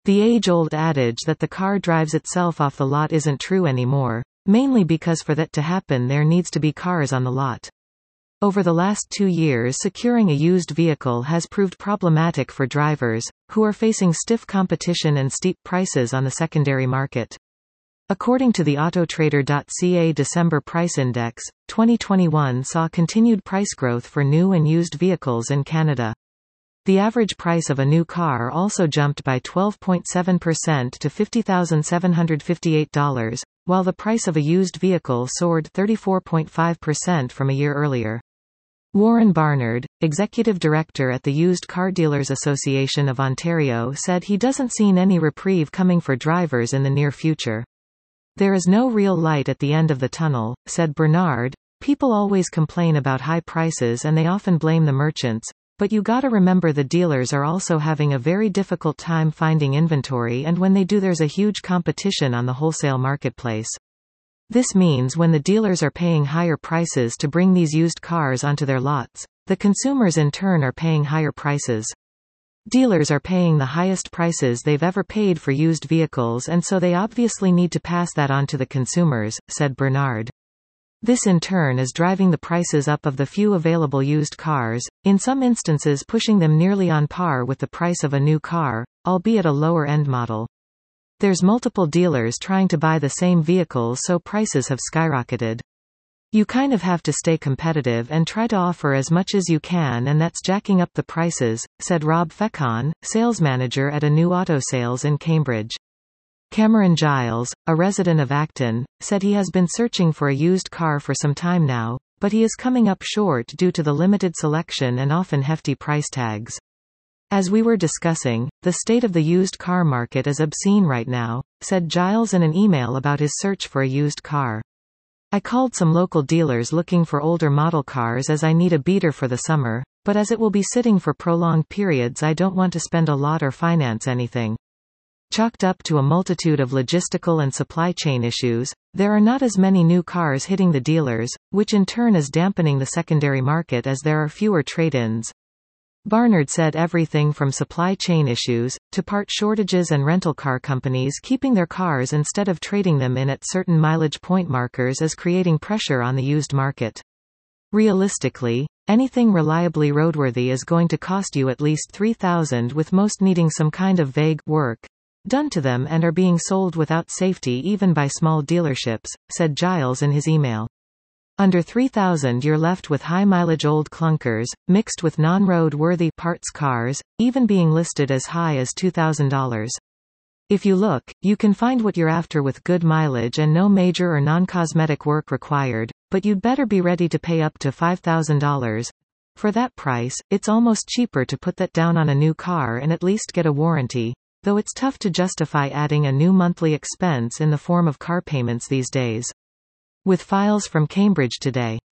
The age-old adage that the car drives itself off the lot isn't true anymore, mainly because for that to happen there needs to be cars on the lot. Over the last 2 years, securing a used vehicle has proved problematic for drivers, who are facing stiff competition and steep prices on the secondary market. According to the Autotrader.ca December Price Index, 2021 saw continued price growth for new and used vehicles in Canada. The average price of a new car also jumped by 12.7% to $50,758, while the price of a used vehicle soared 34.5% from a year earlier. Warren Barnard, executive director at the Used Car Dealers Association of Ontario, said he doesn't see any reprieve coming for drivers in the near future. "There is no real light at the end of the tunnel," said Barnard. "People always complain about high prices and they often blame the merchants, but you gotta remember the dealers are also having a very difficult time finding inventory, and when they do there's a huge competition on the wholesale marketplace. This means when the dealers are paying higher prices to bring these used cars onto their lots, the consumers in turn are paying higher prices. Dealers are paying the highest prices they've ever paid for used vehicles, and so they obviously need to pass that on to the consumers," said Barnard. This in turn is driving the prices up of the few available used cars, in some instances pushing them nearly on par with the price of a new car, albeit a lower-end model. There's multiple dealers trying to buy the same vehicles, so prices have skyrocketed. You kind of have to stay competitive and try to offer as much as you can, and that's jacking up the prices, said Rob Fecon, sales manager at a new auto sales in Cambridge. Cameron Giles, a resident of Acton, said he has been searching for a used car for some time now, but he is coming up short due to the limited selection and often hefty price tags. "As we were discussing, the state of the used car market is obscene right now," said Giles in an email about his search for a used car. "I called some local dealers looking for older model cars as I need a beater for the summer, but as it will be sitting for prolonged periods I don't want to spend a lot or finance anything." Chalked up to a multitude of logistical and supply chain issues, there are not as many new cars hitting the dealers, which in turn is dampening the secondary market as there are fewer trade-ins. Barnard said everything from supply chain issues, to part shortages and rental car companies keeping their cars instead of trading them in at certain mileage point markers is creating pressure on the used market. Realistically, anything reliably roadworthy is going to cost you at least $3,000, with most needing some kind of vague work done to them and are being sold without safety even by small dealerships, said Giles in his email. Under $3,000 you're left with high-mileage old clunkers, mixed with non-road-worthy parts cars, even being listed as high as $2,000. If you look, you can find what you're after with good mileage and no major or non-cosmetic work required, but you'd better be ready to pay up to $5,000. For that price, it's almost cheaper to put that down on a new car and at least get a warranty, though it's tough to justify adding a new monthly expense in the form of car payments these days. With files from Cambridge Today.